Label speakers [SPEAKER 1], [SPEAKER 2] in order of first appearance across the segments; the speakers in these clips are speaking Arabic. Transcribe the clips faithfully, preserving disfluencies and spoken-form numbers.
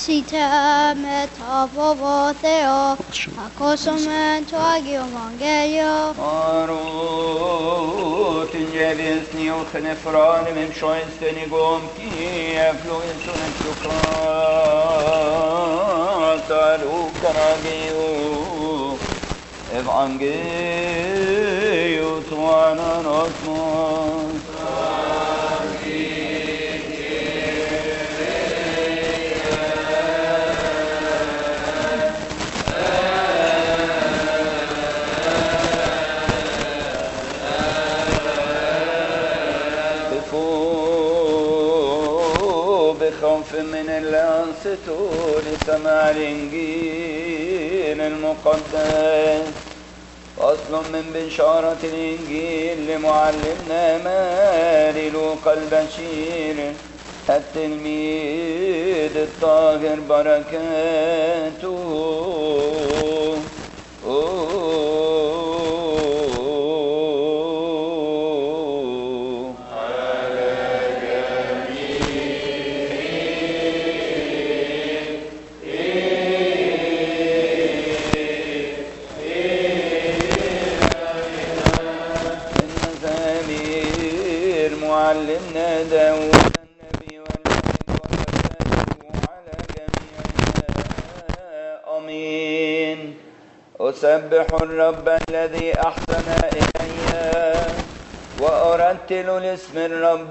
[SPEAKER 1] Sitame tavo theo, acosomen tuagi evangelio.
[SPEAKER 2] Aro, tinjevis ni o chenefrani mem shoiste ni gom ki efluin sunem sukata lukaragio evangeliu tuana nosmos. من الأنصتوا لسماع الإنجيل المقدس. فصل من بشارة الإنجيل لمعلمنا ماري لوقا البشير التلميذ الطاهر بركاته. معلمنا داود النبي والملك وبركاته على جميعنا آمين. أسبح الرب الذي أحسن إلي وأرتل لاسم الرب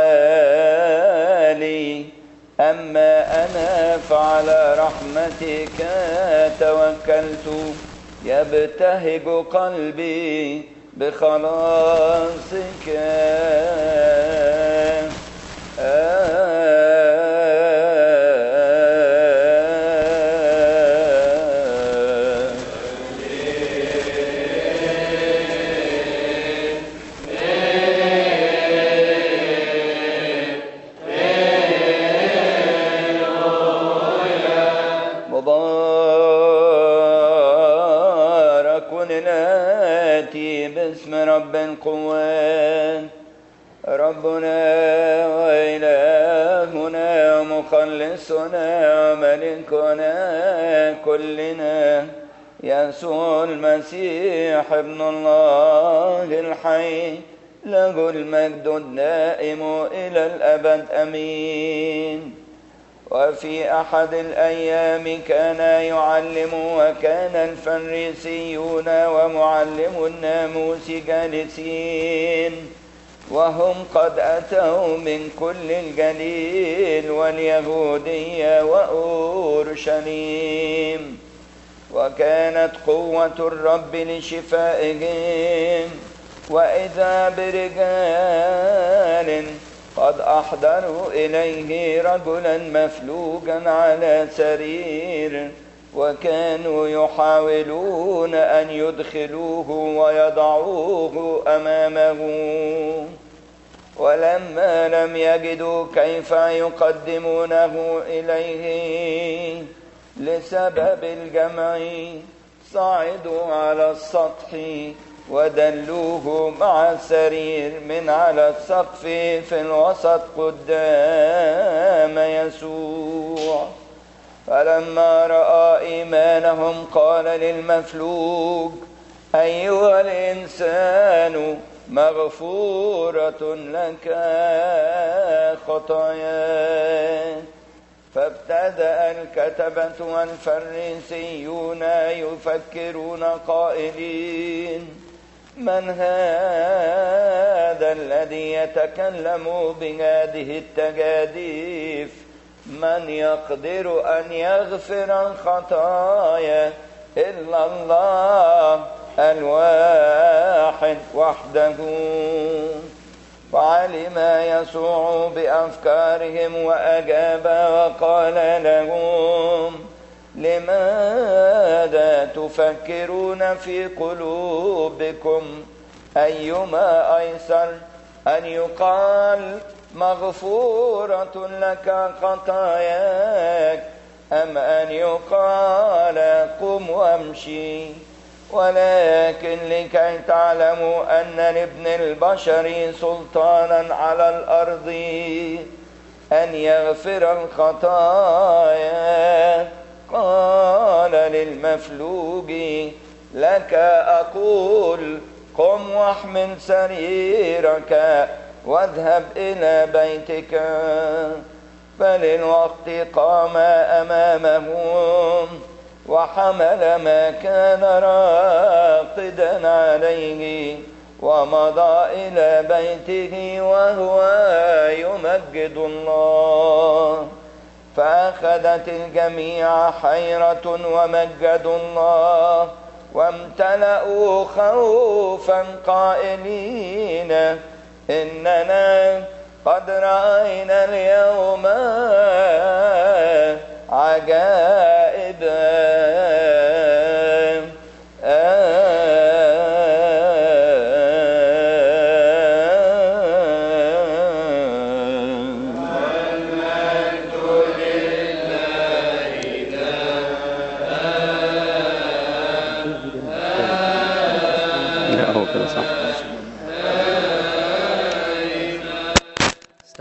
[SPEAKER 2] العالي. أما أنا فعلى رحمتك توكلت، يبتهج قلبي بخلاصك. باسم رب القوات، ربنا وإلهنا ومخلصنا وملكنا كلنا يسوع المسيح ابن الله الحي، له المجد الدائم إلى الأبد آمين. وفي أحد الأيام كان يعلم، وكان الفريسيون ومعلم الناموس جالسين، وهم قد أتوا من كل الجليل واليهودية وأورشليم، وكانت قوة الرب لشفائهم. وإذا برجال قد أحضروا إليه رجلا مفلوجا على سرير، وكانوا يحاولون أن يدخلوه ويضعوه أمامه. ولما لم يجدوا كيف يقدمونه إليه لسبب الجمع، صعدوا على السطح ودلوه مع السرير من على السقف في الوسط قدام يسوع. فلما رأى إيمانهم قال للمفلوج: أيها الإنسان، مغفورة لك خطاياك. فابتدأ الكتبة والفريسيون يفكرون قائلين: من هذا الذي يتكلم بهذه التجاديف؟ من يقدر أن يغفر الخطايا إلا الله الواحد وحده؟ فعلم يسوع بأفكارهم وأجاب وقال لهم: لماذا تفكرون في قلوبكم؟ أيما أيسر، أن يقال مغفورة لك خطاياك، أم أن يقال قم وامشي؟ ولكن لكي تعلموا أن لابن البشر سلطانا على الأرض. أن يغفر الخطايا. قال للمفلوج لك أقول قم واحمل سريرك واذهب إلى بيتك. فللوقت قام أمامهم وحمل ما كان راقدا عليه ومضى إلى بيته وهو يمجد الله. فأخذت الجميع حيرة ومجدوا الله وامتلأوا خوفا قائلين إننا قد رأينا اليوم عجائب.